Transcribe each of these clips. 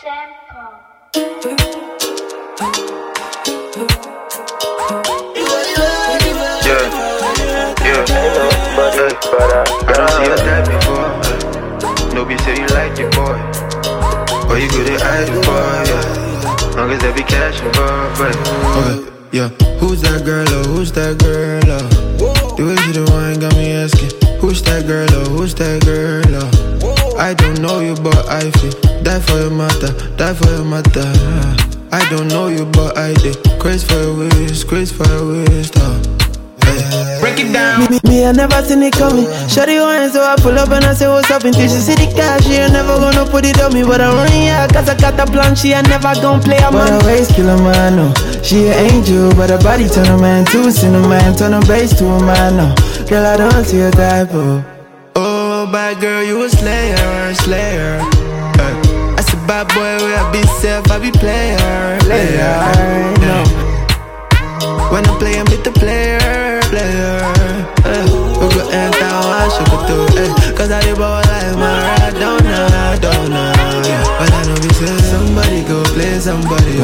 I don't see your dad before. Nobody say you like your boy, or you good at hiding for, yeah. Long as there be cash involved, but okay, yeah. Who's that girl, oh, who's that girl, oh? The way she the one got me asking, who's that girl, oh, who's that girl, oh? I don't know you, but I feel die for your mother, die for your mother. I don't know you, but I did crazy for your waist, crazy for your waist, oh. Break it down. Me, I never seen it coming. Shawty wine, so I pull up and I say what's up. Until she see the cash, she ain't never gonna put it on me. But I'm running, yeah, cause I got a plan. She ain't never gonna play a man. But her waist kill a man, no. She an angel, but her body turn a man to cinnamon. Turn a bass to a man, no. Girl, I don't see a type, oh. Oh, bad girl, you a slayer, slayer. I said bad boy, where I be safe, I be player, player. No. When I'm playing with the player. We go enter one, she go do, cause I live all like Maradona, yeah. But I know we say somebody go play somebody,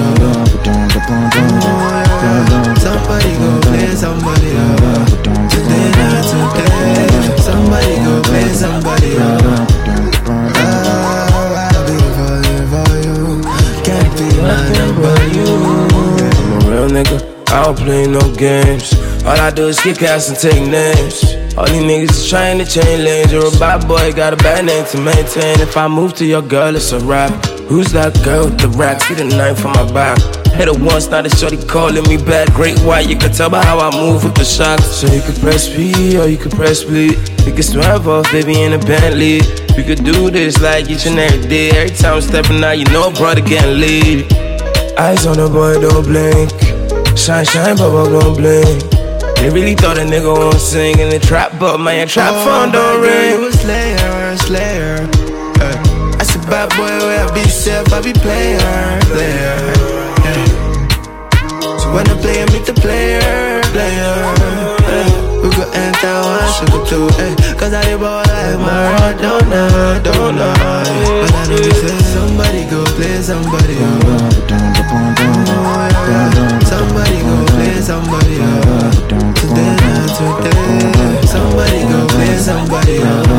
somebody go play somebody, today not today. Somebody go play somebody, I'll be falling for you. Can't be nothing but you. I'm a real nigga, I don't play no games. All I do is kick ass and take names. All these niggas is trying to change lanes. You're a bad boy, got a bad name to maintain. If I move to your girl, it's a rap. Who's that girl with the racks? See the knife on my back. Hit her once, now the shorty calling me back. Great white, you can tell by how I move with the shots. So you can press P or you can press bleed. We can swerve off, baby, in a Bentley. We could do this like each and every day. Every time I'm stepping out, you know a brother getting lead. Eyes on the boy, don't blink. Shine, shine, bubble, don't blink. They really thought a nigga won't sing in the trap, but my trap phone don't ring. You a slayer, slayer. I said bad boy, where I be safe, I be player, player. So when I play, I meet the player, player. We go enter one, she go two, cause I live all like Maradona, but I know we say somebody go play somebody, somebody go play somebody, today not today. Somebody go play somebody,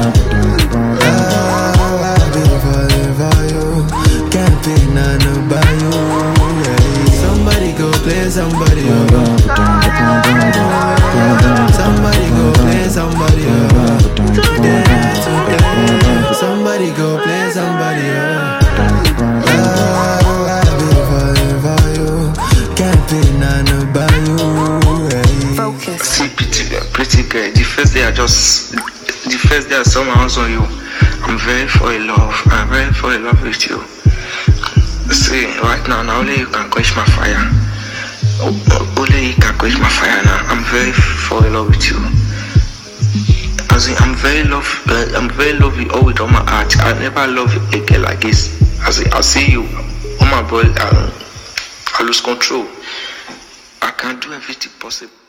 I'll be falling for you. Can't be none by you, Somebody go play somebody, somebody go play somebody, today not today. Somebody go play somebody, I'll be falling for you. Can't be none by you. Focus. See, pretty girl. The first day I saw my house on you, I'm very fall in love with you. See, right now, only you can quench my fire. Only you can quench my fire now. I'm very fall in love with you. I'm very love you all with all my heart. I never love a girl like this. I see you, oh my boy, I lose control. I can do everything possible.